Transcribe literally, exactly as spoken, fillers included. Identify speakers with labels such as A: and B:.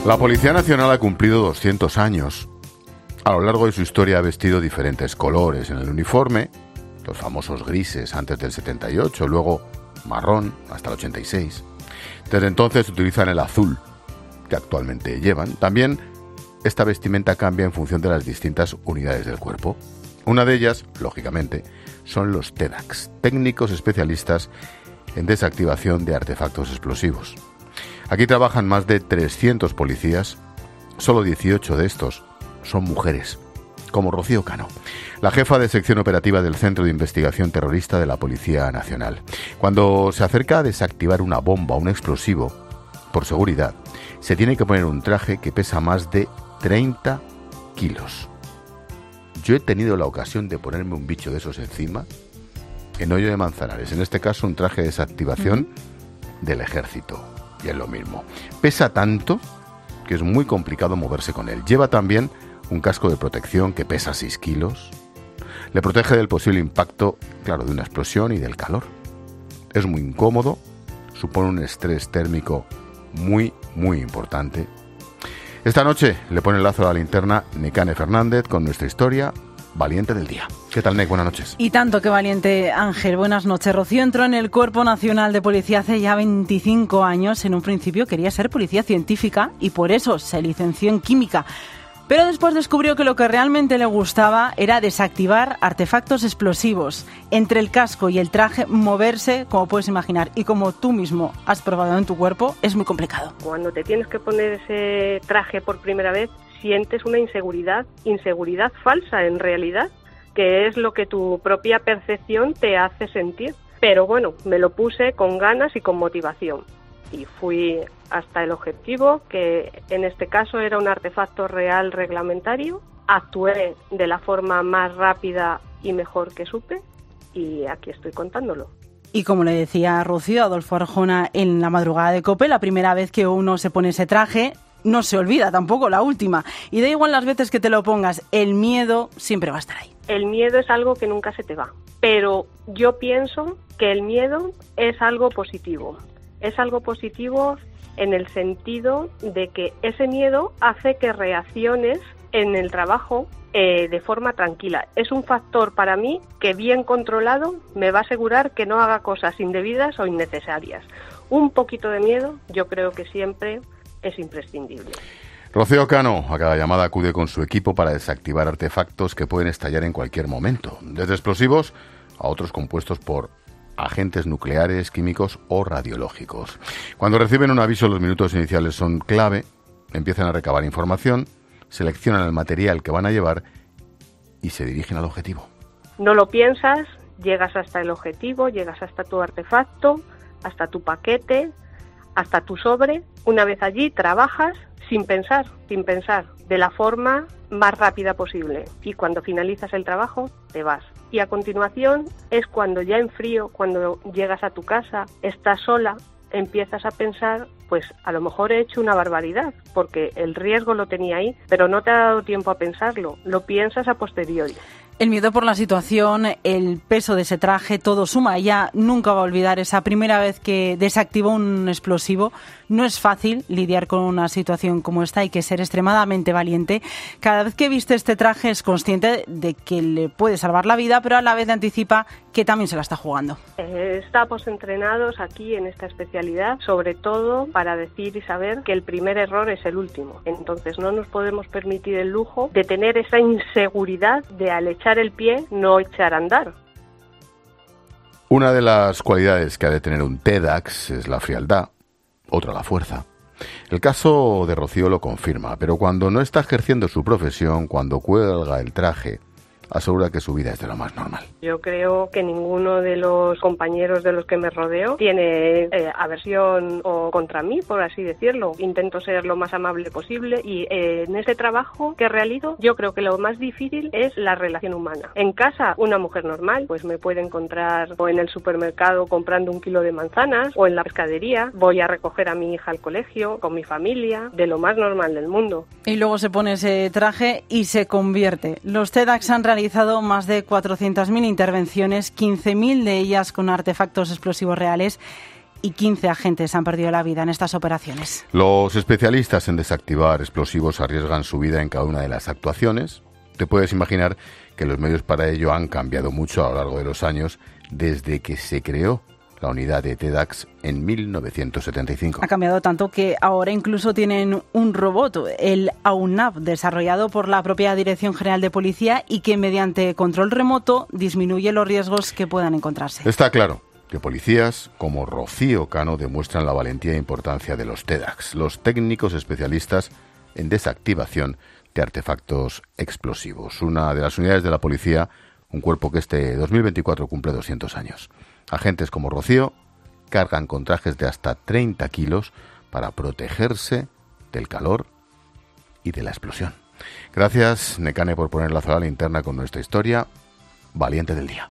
A: La Policía Nacional ha cumplido doscientos años. A lo largo de su historia ha vestido diferentes colores en el uniforme, los famosos grises antes del setenta y ocho, luego marrón hasta el ochenta y seis. Desde entonces utilizan el azul, que actualmente llevan. También esta vestimenta cambia en función de las distintas unidades del cuerpo. Una de ellas, lógicamente, son los T E D A X, técnicos especialistas en desactivación de artefactos explosivos. Aquí trabajan más de trescientos policías, solo dieciocho de estos son mujeres, como Rocío Cano, la jefa de sección operativa del Centro de Investigación Terrorista de la Policía Nacional. Cuando se acerca a desactivar una bomba o un explosivo, por seguridad, se tiene que poner un traje que pesa más de treinta kilos. Yo he tenido la ocasión de ponerme un bicho de esos encima en Hoyo de Manzanares, en este caso un traje de desactivación del ejército, y es lo mismo. Pesa tanto que es muy complicado moverse con él. Lleva también un casco de protección que pesa seis kilos. Le protege del posible impacto, claro, de una explosión y del calor. Es muy incómodo, supone un estrés térmico muy, muy importante. Esta noche le pone el lazo a la linterna Nekane Fernández con nuestra historia valiente del día. ¿Qué tal, Nek? Buenas noches.
B: Y tanto que valiente, Ángel. Buenas noches. Rocío entró en el Cuerpo Nacional de Policía hace ya veinticinco años. En un principio quería ser policía científica y por eso se licenció en química. Pero después descubrió que lo que realmente le gustaba era desactivar artefactos explosivos. Entre el casco y el traje, moverse, como puedes imaginar, y como tú mismo has probado en tu cuerpo, es muy complicado.
C: Cuando te tienes que poner ese traje por primera vez, sientes una inseguridad, inseguridad falsa en realidad, que es lo que tu propia percepción te hace sentir. Pero bueno, me lo puse con ganas y con motivación. Y fui hasta el objetivo, que en este caso era un artefacto real reglamentario. Actué de la forma más rápida y mejor que supe, y aquí estoy contándolo.
B: Y como le decía Rocío, Adolfo Arjona en la madrugada de COPE, la primera vez que uno se pone ese traje, no se olvida tampoco la última. Y da igual las veces que te lo pongas, el miedo siempre va a estar ahí.
C: El miedo es algo que nunca se te va, pero yo pienso que el miedo es algo positivo. Es algo positivo en el sentido de que ese miedo hace que reacciones en el trabajo eh, de forma tranquila. Es un factor para mí que bien controlado me va a asegurar que no haga cosas indebidas o innecesarias. Un poquito de miedo yo creo que siempre es imprescindible.
A: Rocío Cano, a cada llamada acude con su equipo para desactivar artefactos que pueden estallar en cualquier momento, desde explosivos a otros compuestos por agentes nucleares, químicos o radiológicos. Cuando reciben un aviso, los minutos iniciales son clave, empiezan a recabar información, seleccionan el material que van a llevar y se dirigen al objetivo.
C: No lo piensas, llegas hasta el objetivo, llegas hasta tu artefacto, hasta tu paquete, hasta tu sobre. Una vez allí, trabajas sin pensar, sin pensar, de la forma más rápida posible. Y cuando finalizas el trabajo, te vas. Y a continuación es cuando ya en frío, cuando llegas a tu casa, estás sola, empiezas a pensar, pues a lo mejor he hecho una barbaridad, porque el riesgo lo tenía ahí, pero no te ha dado tiempo a pensarlo, lo piensas a posteriori.
B: El miedo por la situación, el peso de ese traje, todo suma. Ella nunca va a olvidar esa primera vez que desactivó un explosivo. No es fácil lidiar con una situación como esta, hay que ser extremadamente valiente. Cada vez que viste este traje es consciente de que le puede salvar la vida, pero a la vez anticipa que también se la está jugando.
C: Eh, estamos entrenados aquí en esta especialidad, sobre todo para decir y saber que el primer error es el último. Entonces no nos podemos permitir el lujo de tener esa inseguridad de al echar el pie no echar a andar.
A: Una de las cualidades que ha de tener un T E D A X es la frialdad, otra la fuerza. El caso de Rocío lo confirma, pero cuando no está ejerciendo su profesión, cuando cuelga el traje, asegura que su vida es de lo más normal.
C: Yo creo que ninguno de los compañeros de los que me rodeo tiene eh, aversión o contra mí, por así decirlo. Intento ser lo más amable posible y eh, en este trabajo que realizo yo creo que lo más difícil es la relación humana. En casa, una mujer normal pues me puede encontrar o en el supermercado comprando un kilo de manzanas o en la pescadería, voy a recoger a mi hija al colegio con mi familia, de lo más normal del mundo.
B: Y luego se pone ese traje y se convierte. Los T E D A X han realizado más de cuatrocientas mil intervenciones, quince mil de ellas con artefactos explosivos reales, y quince agentes han perdido la vida en estas operaciones.
A: Los especialistas en desactivar explosivos arriesgan su vida en cada una de las actuaciones. Te puedes imaginar que los medios para ello han cambiado mucho a lo largo de los años desde que se creó la unidad de TEDx en mil novecientos setenta y cinco.
B: Ha cambiado tanto que ahora incluso tienen un robot, el A U N A V, desarrollado por la propia Dirección General de Policía y que mediante control remoto disminuye los riesgos que puedan encontrarse.
A: Está claro que policías como Rocío Cano demuestran la valentía e importancia de los TEDx, los técnicos especialistas en desactivación de artefactos explosivos. Una de las unidades de la policía, un cuerpo que este dos mil veinticuatro cumple doscientos años. Agentes como Rocío cargan con trajes de hasta treinta kilos para protegerse del calor y de la explosión. Gracias, Nekane, por poner la sola linterna con nuestra historia valiente del día.